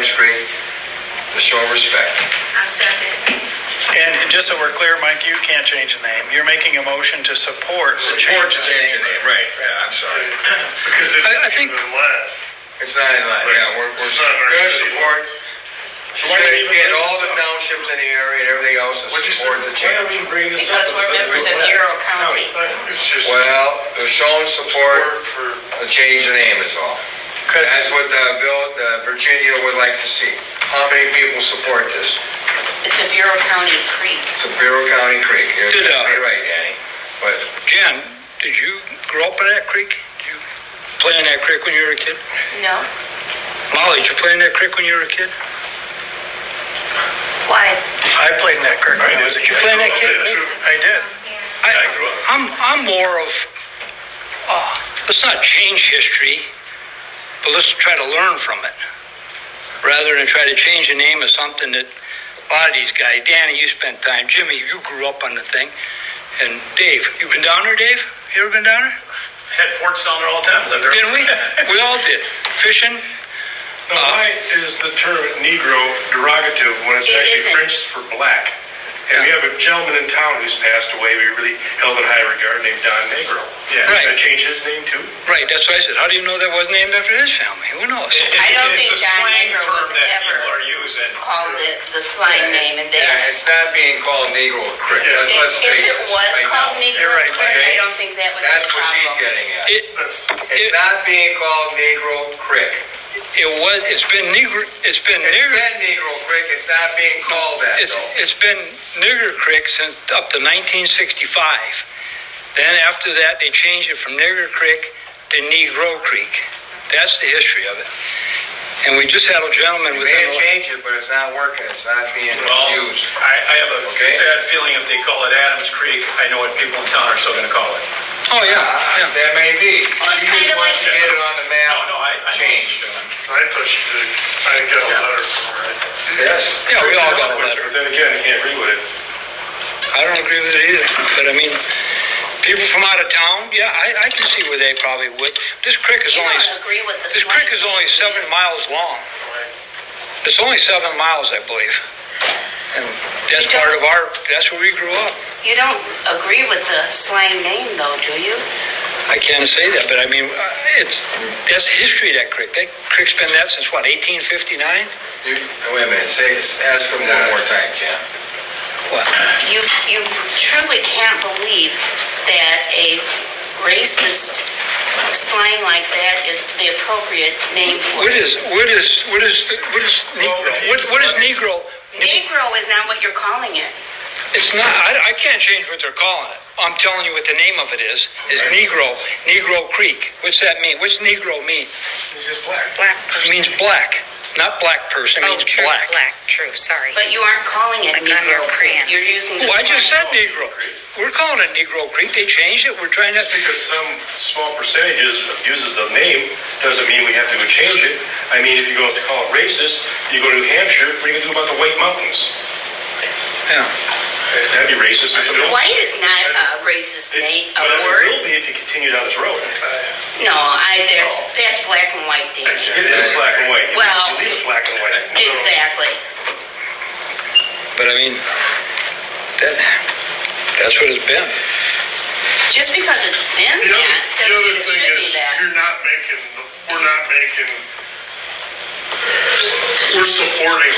Adams Creek to show respect. I second. And just so we're clear, Mike, you can't change the name. You're making a motion to support the change of the name. Right, yeah, I'm sorry. Because I think It's not in line, yeah, we're gonna support. She's gonna get all the townships in the area and everything else to support the change. Because we're members of Bureau County. It's just Well, they're showing support for the change of name is all. That's what Virginia would like to see. How many people support this? It's a Bureau County creek. It's a Bureau County creek. You're exactly right, Danny. But Jen, did you grow up in that creek? Did you play in that creek when you were a kid? No? Molly, did you play in that creek when you were a kid? Why? I played in that creek when I was a kid. Did you play in that kid? I did. I'm more of, let's not change history, but let's try to learn from it. Rather than try to change the name of something that a lot of these guys, Danny, you spent time, Jimmy, you grew up on the thing, and Dave, you been down there, Dave? You ever been down there? Had forts down there all the time. Didn't we? We all did. Fishing. Now, why is the term Negro derogative when it's It actually isn't. French for black? And we have a gentleman in town who's passed away we really held in high regard named Don Negro. Yeah. Right. Should I change his name too? Right, that's what I said. How do you know that was named after his family? Who knows? I don't think it's a Don slang Negro term was that ever people are using. called it the slang name, and then yeah, it's not being called Negro Creek. Yeah. Let's if face it it. was right called now. Negro You're right, Creek, okay? I don't think that would That's be a what she's problem. getting at. That's It's not being called Negro Creek. It's been Negro Creek. It's not being called that, though. It's been Nigger Creek since up to 1965. Then after that, they changed it from Nigger Creek to Negro Creek. That's the history of it. And we just had a gentleman You with may have changed it, but it's not working. It's not being used. I have a Okay. sad feeling if they call it Adams Creek, I know what people in town are still going to call it. Oh, yeah. That may be. Well, it's She kind just of wants like- to get it on the map. No, I know what Changed. she's doing. I thought she did. I got a letter from her. Yes. Yeah, we all got a letter. But then again, I can't agree with it. I don't agree with it either. But, I mean, people from out of town, yeah, I can see where they probably would. This creek is You only... don't agree with the This slang creek is only name, 7 miles long. It's only 7 miles, I believe. And that's part of that's where we grew up. You don't agree with the slang name, though, do you? I can't say that, but I mean, that's the history of that creek. That creek's been that since, what, 1859? Wait a minute. Ask him one more time, Jan. What? You truly can't believe that a racist slang like that is the appropriate name for What it. is Negro? What is Negro? Negro is not what you're calling it. It's not. I can't change what they're calling it. I'm telling you what the name of it is Negro. Negro Creek. What's that mean? What's Negro mean? He's just black. Black It means black. Not black person. It means true, black. true, sorry. But you aren't calling it Like on Negro your Creek. crayons. You're using the Oh, I just said slang. Negro. We're calling it Negro Creek. They changed it. We're trying to... Just because some small percentages uses the name doesn't mean we have to change it. I mean, if you go to call it racist, you go to New Hampshire, what are you going to do about the White Mountains? Yeah. That'd be racist. White is not a racist name, a It word. will be if you continue down this road. No, that's black and white, Danny. It is black and white. Well, You leave it black and white. Exactly. But I mean, that's what it's been. Just because it's been The that other doesn't mean it thing should is, be that. we're supporting,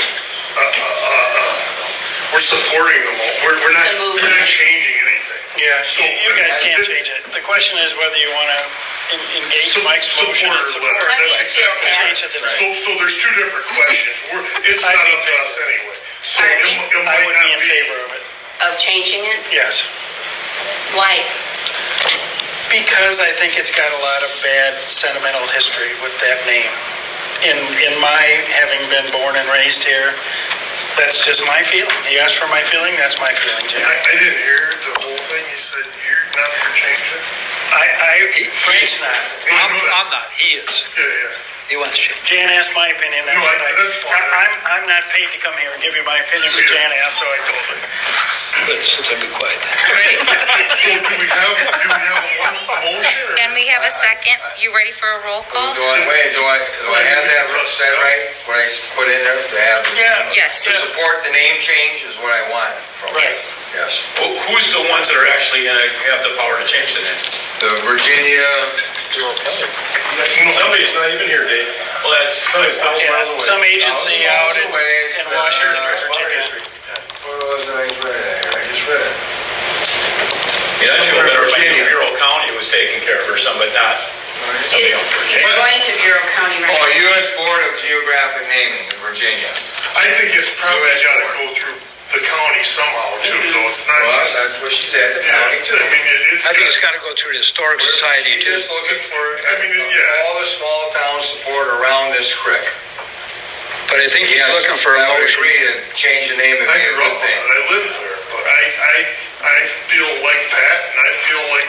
we're supporting them all. We're not changing anything. Yeah, So, you guys can't change it. The question is whether you want to engage Mike's motion and support letter. How do That's you feel, exactly Pat? change it today. So there's two different questions. It's I'd not be up to us anyway. So Pardon me? it I might would not be in favor of it. Of changing it? Yes. Why? Because I think it's got a lot of bad sentimental history with that name. In my having been born and raised here, that's just my feeling. You asked for my feeling, that's my feeling, Jim. I didn't hear the whole thing. You said you're not for changing. Frank's not. I'm not. He is. Yeah. He wants to change. Jan asked my opinion. No, that's fine. I'm not paid to come here and give you my opinion, but Jan asked, so I told her. Good, since I've been quiet. So do we have one motion? Or? And we have a second. You ready for a roll call? Do I have that said right? What I put in there to have? Yes. To support the name change is what I want from you. Yes. Yes. Well, who's the ones that are actually going to have the power to change the name? The Virginia. Somebody's not even here, Dave. Well, that's Somebody's 1,000 miles away. Some agency out in Ways, Washington, Water Virginia. history. What was it I read here? I just read it. Yeah, I'd feel better if I knew Bureau County was taking care of her, some, but not somebody else. You're going to Bureau County right Oh, now. U.S. Board of Geographic Naming in Virginia. I think it's probably got to go through the county somehow too, though. It's not Well, just. that's where she's at, the Yeah, county too. I mean, it's. I think it's got to go through the Historic Society She's too. just looking for I mean, yeah. all the small town support around this creek. But I think he's Yes, looking for a I would motion. agree to change the name and I be a grew good up on thing. it. I lived there, but I feel like Pat, and I feel like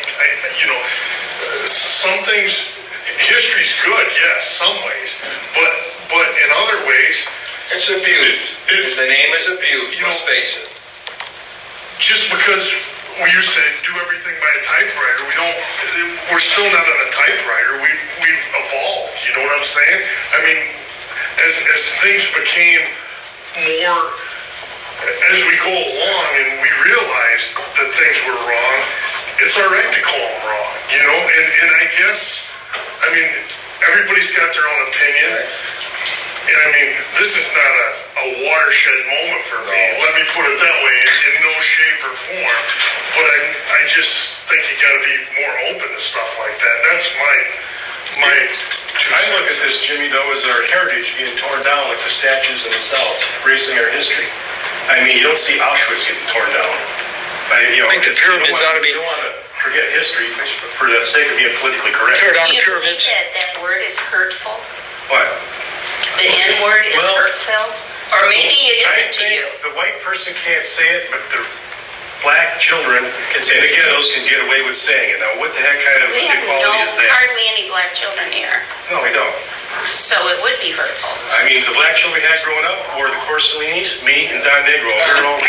some things. History's good, yes, some ways, but in other ways, It's abused. It's- The name is abused, You let's know- face it. just because we used to do everything by a typewriter, we're still not on a typewriter. We've evolved. You know what I'm saying? I mean, as things became more, as we go along and we realized that things were wrong, it's all right to call them wrong. You know, and I guess, I mean, everybody's got their own opinion. And I mean, this is not a watershed moment for me. Let me put it that way, in no shape or form. But I just think you got to be more open to stuff like that. That's my two I look at cents. this, Jimmy, though, as our heritage being torn down like the statues in the South, erasing our history. I mean, you don't see Auschwitz getting torn down. I think the pyramids ought to be- You don't want to forget history for the sake of being politically correct. Tear down Do the you believe pyramids. that word is hurtful? What? The N word is Well, hurtful? Or maybe it I isn't to think you? the white person can't say it, but the black children and the ghettos can get away with saying it. Now, what the heck kind of We have equality is that? hardly any black children here, No, we don't. so it would be hurtful. I mean, the black children we had growing up were the Corsellinis, me, and Don Negro. We were all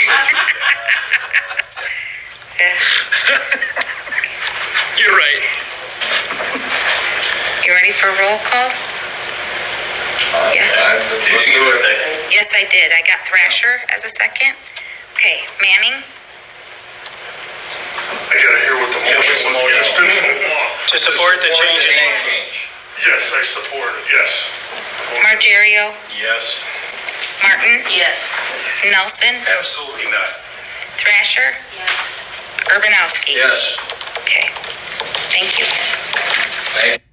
You're right. You ready for a roll call? Yeah. Let's do it. Yes, I did. I got Thrasher as a second. Okay, Manning, I got to hear what the motion was. It's been so long. To support the change in name. change. Yes, I support it. Yes. Margerio, Yes. Martin, Yes. Nelson, Absolutely not. Thrasher, Yes. Urbanowski. Yes. Okay. Thank you. Thank